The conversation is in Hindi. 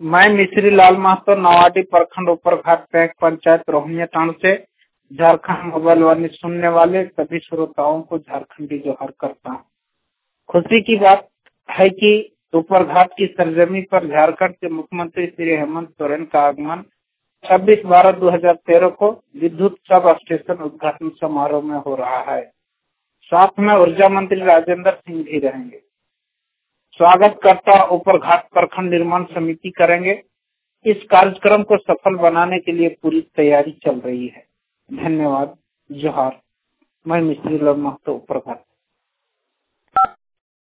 मैं मिश्री लाल महतो नवाडी प्रखंड ऊपरघाट पैक पंचायत रोहिया टाउन से झारखंड मोबाइल वाणी सुनने वाले सभी श्रोताओं को झारखंडी जोहार करता हूँ। खुशी की बात है कि ऊपरघाट की सरजमी पर झारखंड के मुख्यमंत्री श्री हेमंत सोरेन का आगमन 26/12/2013 को विद्युत सब स्टेशन उद्घाटन समारोह में हो रहा है। साथ में ऊर्जा मंत्री राजेंद्र सिंह भी रहेंगे। स्वागतकर्ता ऊपरघाट प्रखंड निर्माण समिति करेंगे। इस कार्यक्रम को सफल बनाने के लिए पूरी तैयारी चल रही है। धन्यवाद। जोहार। मैं मिश्री लाल महतो ऊपरघाट।